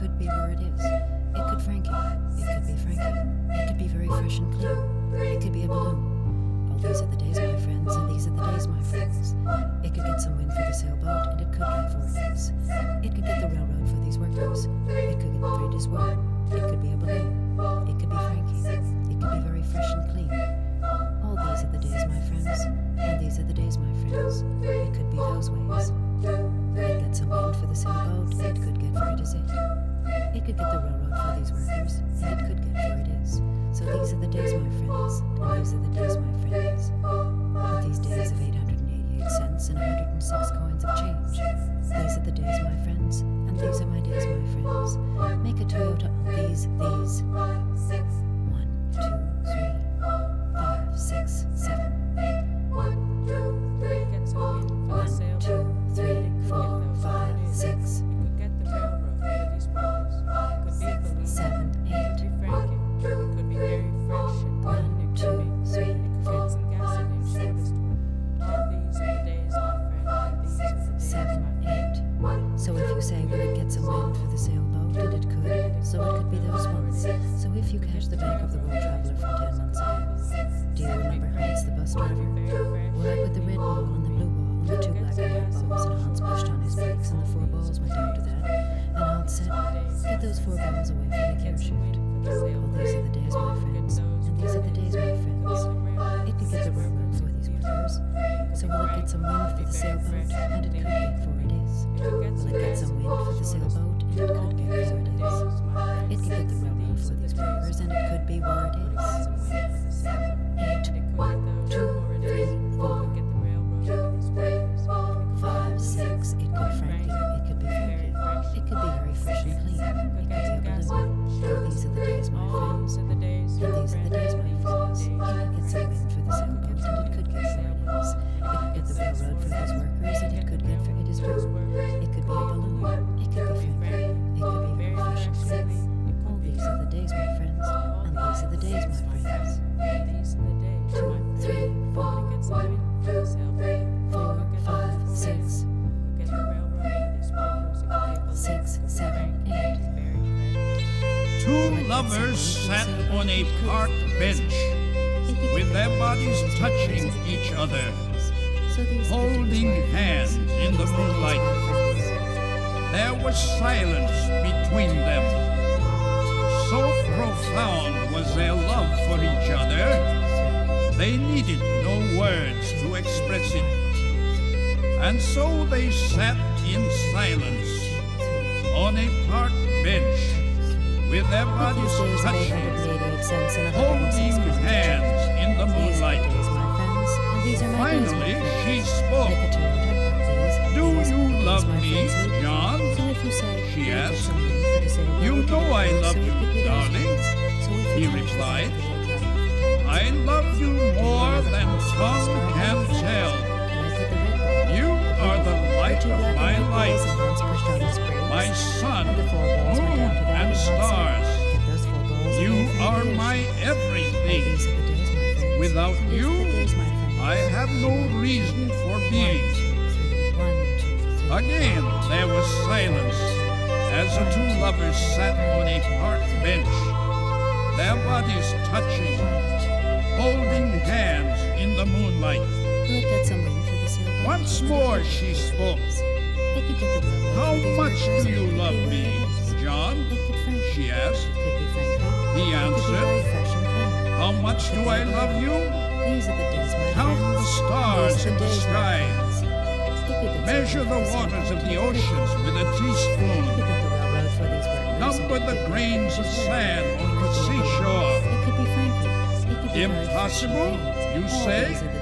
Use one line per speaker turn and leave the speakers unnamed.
could be where it is. It could Frankie. It could be Frankie. It could be very fresh and clean. It could be a balloon. Oh, these are the days, my friends, and these are the days, my friends. It could get some wind for the sailboat, and it could get 4 days. It could get the railroad for these workers. It could get freight as well. It could be a balloon. It could be Frankie. It could be very fresh and clean. All these are the days, my friends, and these are the days, my friends. It could be those ways. It get some wind for the sailboat, and it could get freight as it. It could get the railroad for these workers, and it could get for it is. So these are the days, my friends, and these are the days, my friends. But these days of 888 cents and 106 coins of change. These are the days, my friends, and these are my days, my friends. Make a Toyota on these. 1, 2, 3, 5, 6, 7. 1, 2, 3, 4, 5, 6. 7, 8. 1, 2, 3, 4. 7, 8. So if you say, will it get some wind for the sailboat, and it could, so it could be those ones. So if you catch the back of the World Traveler from 10 months ago, do you remember Hans the bus driver? Well, I put the red ball and the blue ball and the 2 black and white balls, and Hans pushed on his brakes, and the 4 balls went down to that. And Hans said, get those 4 balls away from the gear shift. Well, these are the days, my friends, and these are the days, my friends. It could get the railroad for these workers. So will it get some wind for the sailboat, and it could get for it is. Will it get some wind for the sailboat, and it could get for it is. It could get the railroad for these workers, and it could be where it is. 8, 2, 3, 4, 5, 6. It could Frankie. It could be Frankie. It could be very fresh and clean. It could be a balloon. Oh, these are the days, my friends. And these are the days, my friends. It could get some wind for the sailboat, and it could get for it is. It could get the railroad for those workers, and it could get for it is well. It could be a balloon. It could be Frankie. It could be very fresh and clean. Oh, these are the days, my friends. And these are the days, my friends. 2, 3, 4, 4, 5, 6. 6, 7, 8.
2 lovers sat on a park bench, with their bodies touching each other, holding hands in the moonlight. There was silence between them. So profound was their love for each other, they needed no words to express it. And so they sat in silence on a park bench, with their bodies touching, holding hands in the moonlight. Finally, she spoke. Do you love me, John? She asked. You know I love you, darling, he replied. I love you more than tongue can tell. You are the light of my life, my sun, moon, and stars. You are my everything. Without you, I have no reason for being. Again, there was silence as the 2 lovers sat on a park bench, their bodies touching, holding hands in the moonlight. Once more she spoke. How much do you love me, John? She asked. He answered, how much do I love you? Count the stars in the sky. Measure the waters of the oceans with a teaspoon. Number the grains of sand on the seashore. Impossible, you say?